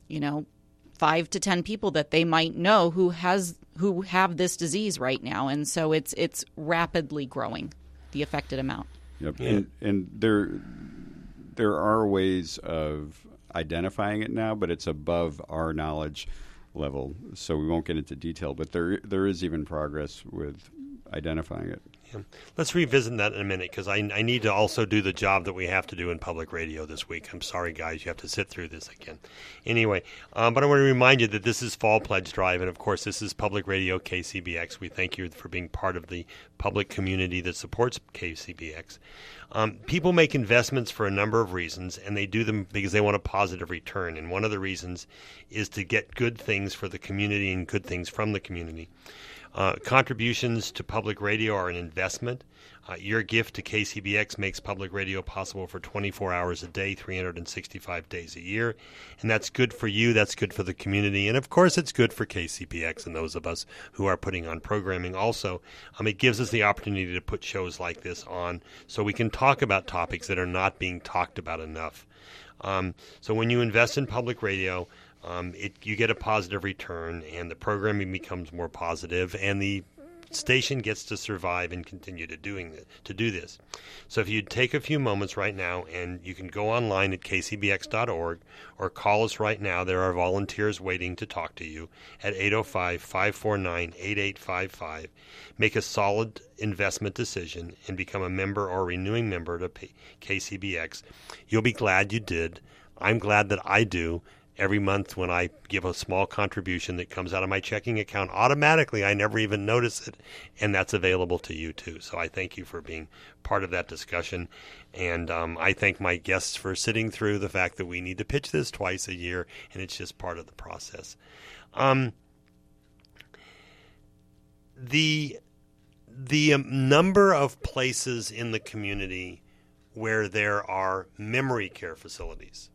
5 to 10 people that they might know who have this disease right now. And so it's rapidly growing, the affected amount. Yep. Yeah. And there are ways of identifying it now, but it's above our knowledge level, so we won't get into detail. But there is even progress with identifying it. Yeah. Let's revisit that in a minute, because I need to also do the job that we have to do in public radio this week. I'm sorry, guys, you have to sit through this again. Anyway, but I want to remind you that this is Fall Pledge Drive, and of course this is Public Radio KCBX. We thank you for being part of the public community that supports KCBX. People make investments for a number of reasons, and they do them because they want a positive return. And one of the reasons is to get good things for the community and good things from the community. Contributions to public radio are an investment. Your gift to KCBX makes public radio possible for 24 hours a day, 365 days a year. And that's good for you. That's good for the community. And, of course, it's good for KCBX and those of us who are putting on programming also. It gives us the opportunity to put shows like this on so we can talk about topics that are not being talked about enough. So when you invest in public radio, you get a positive return, and the programming becomes more positive, and the station gets to survive and continue to do this. So if you'd take a few moments right now, and you can go online at kcbx.org or call us right now. There are volunteers waiting to talk to you at 805-549-8855. Make a solid investment decision and become a member or renewing member to KCBX. You'll be glad you did. I'm glad that I do. Every month when I give a small contribution that comes out of my checking account automatically, I never even notice it, and that's available to you too. So I thank you for being part of that discussion, and I thank my guests for sitting through the fact that we need to pitch this twice a year, and it's just part of the process. The number of places in the community where there are memory care facilities.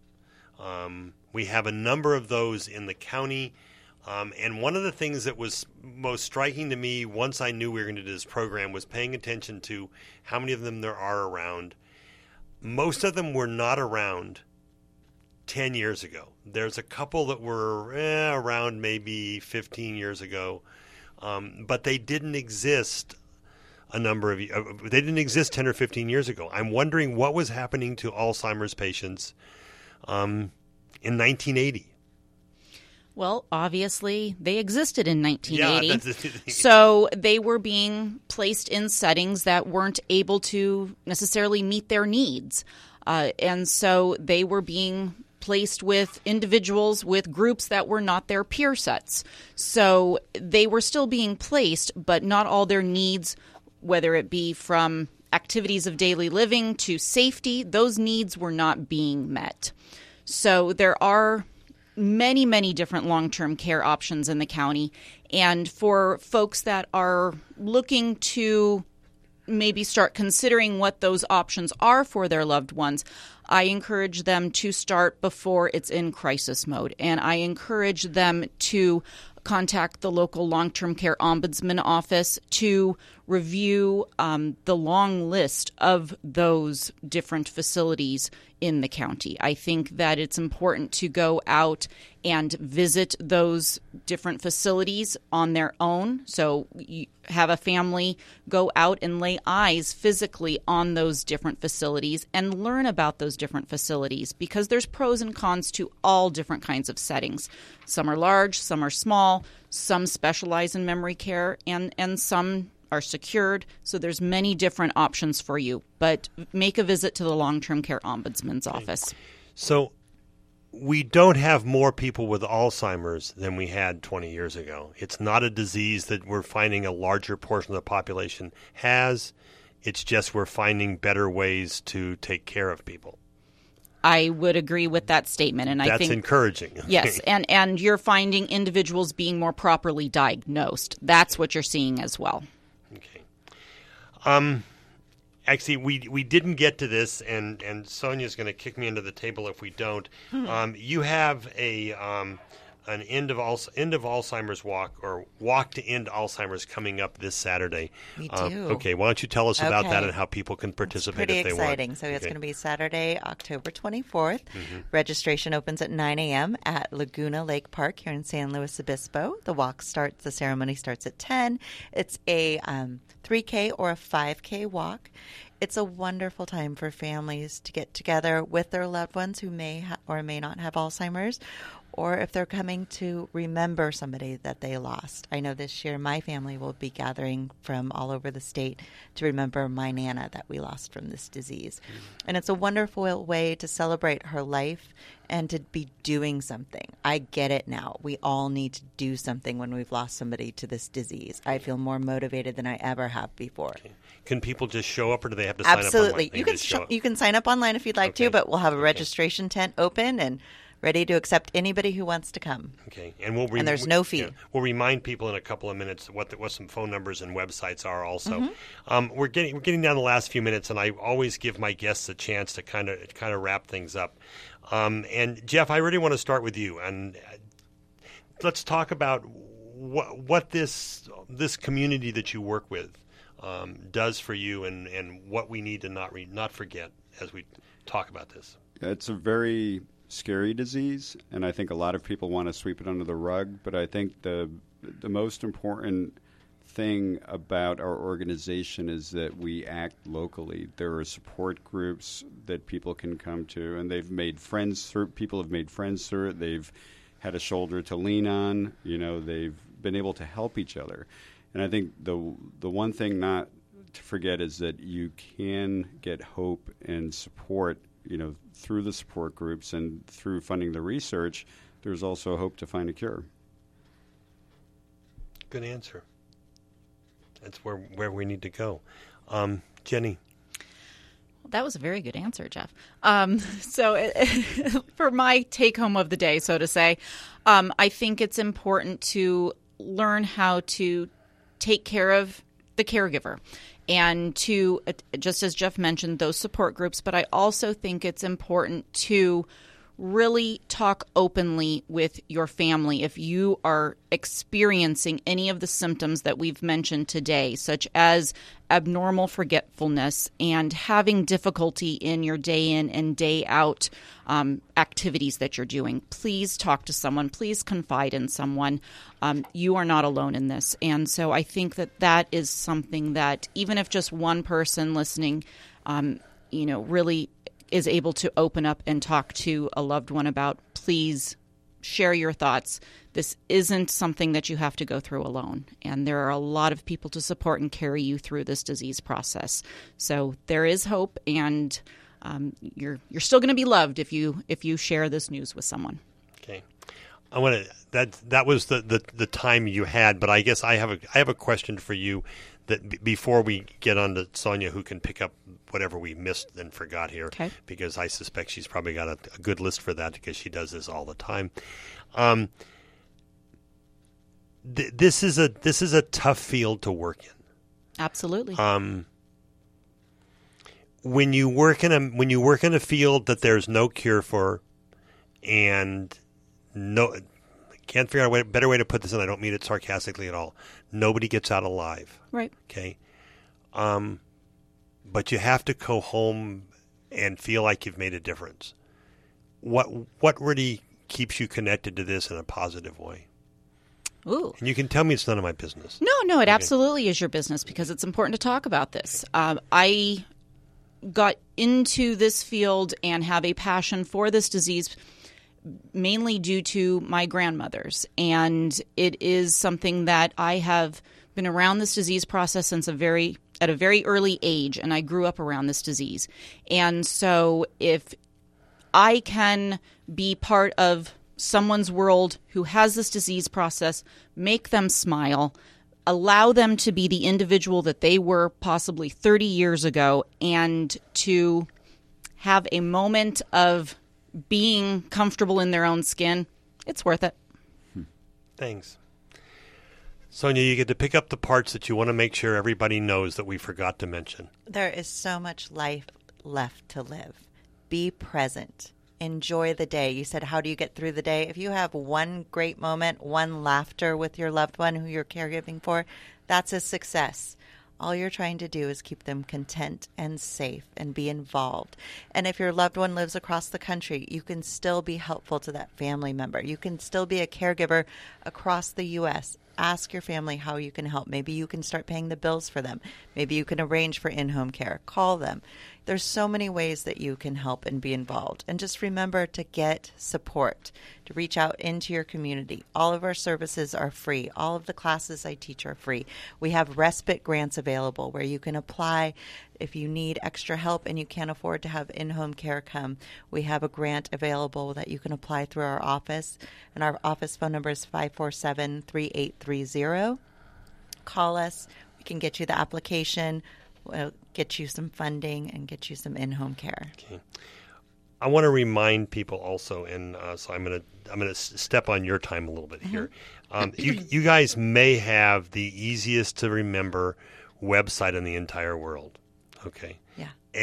We have a number of those in the county, and one of the things that was most striking to me once I knew we were going to do this program was paying attention to how many of them there are around. Most of them were not around 10 years ago. There's a couple that were around maybe 15 years ago, but they didn't exist they didn't exist 10 or 15 years ago. I'm wondering what was happening to Alzheimer's patients in 1980. Well, obviously, they existed in 1980. Yeah, so they were being placed in settings that weren't able to necessarily meet their needs. And so they were being placed with individuals with groups that were not their peer sets. So they were still being placed, but not all their needs, whether it be from activities of daily living to safety, those needs were not being met. So there are many, many different long-term care options in the county. And for folks that are looking to maybe start considering what those options are for their loved ones, I encourage them to start before it's in crisis mode. And I encourage them to contact the local long-term care ombudsman office to review the long list of those different facilities in the county. I think that it's important to go out and visit those different facilities on their own. So you have a family go out and lay eyes physically on those different facilities and learn about those different facilities, because there's pros and cons to all different kinds of settings. Some are large, some are small, some specialize in memory care, and some are secured. So there's many different options for you. But make a visit to the Long-Term Care Ombudsman's office. So we don't have more people with Alzheimer's than we had 20 years ago. It's not a disease that we're finding a larger portion of the population has. It's just we're finding better ways to take care of people. I would agree with that statement, and I think that's encouraging. Yes, and you're finding individuals being more properly diagnosed. That's what you're seeing as well. Okay. Actually, we didn't get to this, and Sonia's going to kick me under the table if we don't. You have an end of Alzheimer's walk, or walk to end Alzheimer's, coming up this Saturday. We do. Okay, why don't you tell us about that and how people can participate if they want? Pretty exciting. So it's going to be Saturday, October 24th. Registration opens at 9 a.m. at Laguna Lake Park here in San Luis Obispo. The ceremony starts at 10. It's a 3K or a 5K walk. It's a wonderful time for families to get together with their loved ones who may or may not have Alzheimer's, or if they're coming to remember somebody that they lost. I know this year my family will be gathering from all over the state to remember my Nana that we lost from this disease. And it's a wonderful way to celebrate her life and to be doing something. I get it now. We all need to do something when we've lost somebody to this disease. I feel more motivated than I ever have before. Okay. Can people just show up, or do they have to sign up online? Absolutely. You can sign up online if you'd like to, but we'll have a registration tent open and ready to accept anybody who wants to come. Okay, and there's no fee. We'll remind people in a couple of minutes what some phone numbers and websites are. Also, we're getting down the last few minutes, and I always give my guests a chance to kind of wrap things up. And Jeff, I really want to start with you, and let's talk about what this community that you work with does for you, and what we need to not forget as we talk about this. It's a very scary disease, and I think a lot of people want to sweep it under the rug, but I think the most important thing about our organization is that we act locally. There are support groups that people can come to, and people have made friends through it. They've had a shoulder to lean on. They've been able to help each other. And I think the one thing not to forget is that you can get hope and support through the support groups and through funding the research. There's also hope to find a cure. Good answer. That's where we need to go. Jenny? That was a very good answer, Jeff. For my take-home of the day, so to say, I think it's important to learn how to take care of the caregiver. And to, just as Jeff mentioned, those support groups, but I also think it's important to really talk openly with your family if you are experiencing any of the symptoms that we've mentioned today, such as abnormal forgetfulness and having difficulty in your day in and day out activities that you're doing. Please talk to someone. Please confide in someone. You are not alone in this. And so I think that is something that even if just one person listening, really is able to open up and talk to a loved one about, please share your thoughts. This isn't something that you have to go through alone. And there are a lot of people to support and carry you through this disease process. So there is hope, and you're still going to be loved if you share this news with someone. Okay. I want to that was the time you had, but I guess I have a question for you that before we get on to Sonia, who can pick up whatever we missed and forgot here, okay, because I suspect she's probably got a good list for that because she does this all the time. This is a tough field to work in. Absolutely. When you work in a field that there's no cure for, and can't figure out a better way to put this, and I don't mean it sarcastically at all. Nobody gets out alive. Right. Okay. But you have to go home and feel like you've made a difference. What really keeps you connected to this in a positive way? Ooh. And you can tell me it's none of my business. No, it absolutely is your business because it's important to talk about this. I got into this field and have a passion for this disease mainly due to my grandmothers. And it is something that I have been around this disease process since at a very early age, and I grew up around this disease. And so if I can be part of someone's world who has this disease process, make them smile, allow them to be the individual that they were possibly 30 years ago, and to have a moment of being comfortable in their own skin, it's worth it. Thanks. Sonia, you get to pick up the parts that you want to make sure everybody knows that we forgot to mention. There is so much life left to live. Be present. Enjoy the day. You said, how do you get through the day? If you have one great moment, one laughter with your loved one who you're caregiving for, that's a success. All you're trying to do is keep them content and safe and be involved. And if your loved one lives across the country, you can still be helpful to that family member. You can still be a caregiver across the U.S. Ask your family how you can help. Maybe you can start paying the bills for them. Maybe you can arrange for in-home care. Call them. There's so many ways that you can help and be involved. And just remember to get support, to reach out into your community. All of our services are free. All of the classes I teach are free. We have respite grants available where you can apply if you need extra help and you can't afford to have in-home care come. We have a grant available that you can apply through our office. And our office phone number is 547-3830. Call us. We can get you the application. We'll get you some funding and get you some in-home care. Okay. I want to remind people also, and so I'm going to step on your time a little bit here. You guys may have the easiest to remember website in the entire world. Okay. Yeah.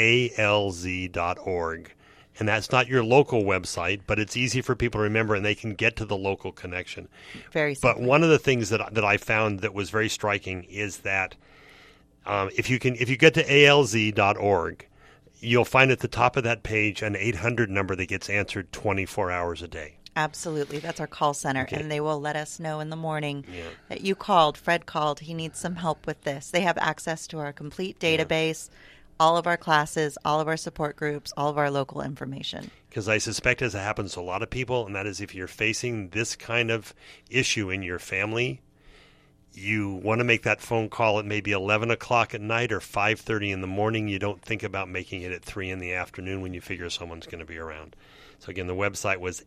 ALZ.org. And that's not your local website, but it's easy for people to remember, and they can get to the local connection. Very simple. But one of the things that I found that was very striking is that if you get to ALZ.org, you'll find at the top of that page an 800 number that gets answered 24 hours a day. Absolutely. That's our call center. Okay. And they will let us know in the morning that you called, Fred called, he needs some help with this. They have access to our complete database, all of our classes, all of our support groups, all of our local information. Because I suspect, as it happens to a lot of people, and that is if you're facing this kind of issue in your family, you want to make that phone call at maybe 11 o'clock at night or 5:30 in the morning. You don't think about making it at 3 in the afternoon when you figure someone's going to be around. So again, the website was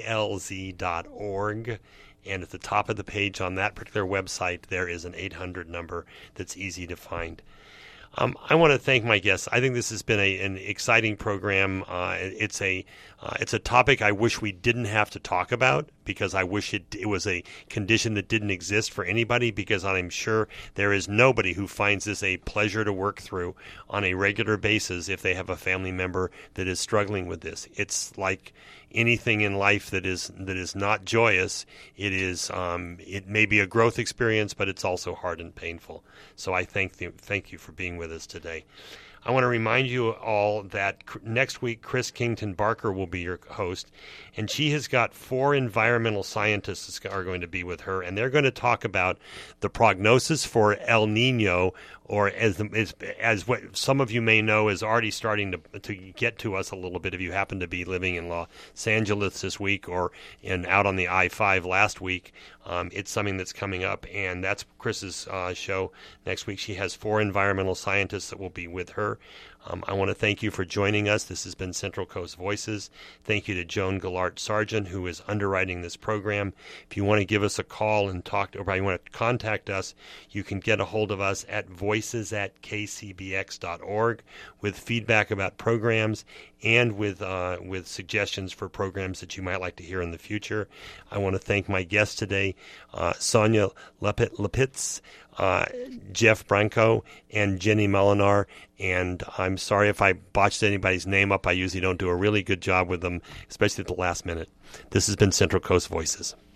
alz.org, and at the top of the page on that particular website, there is an 800 number that's easy to find. I want to thank my guests. I think this has been an exciting program. It's a topic I wish we didn't have to talk about, because I wish it was a condition that didn't exist for anybody, because I'm sure there is nobody who finds this a pleasure to work through on a regular basis if they have a family member that is struggling with this. It's like anything in life that is not joyous. It may be a growth experience, but it's also hard and painful. So I thank you for being with us today. I want to remind you all that next week, Chris Kington Barker will be your host, and she has got 4 environmental scientists that are going to be with her, and they're going to talk about the prognosis for El Nino, or as what some of you may know is already starting to get to us a little bit if you happen to be living in Los Angeles this week or out on the I-5 last week. It's something that's coming up, and that's Chris's show next week. She has 4 environmental scientists that will be with her. I want to thank you for joining us. This has been Central Coast Voices. Thank you to Joan Gallart Sargent, who is underwriting this program. If you want to give us a call and talk, or you want to contact us, you can get a hold of us at voices@kcbx.org with feedback about programs and with suggestions for programs that you might like to hear in the future. I want to thank my guests today, Sonia Lipitz, Jeff Branco, and Jenny Molinar. And I'm sorry if I botched anybody's name up. I usually don't do a really good job with them, especially at the last minute. This has been Central Coast Voices.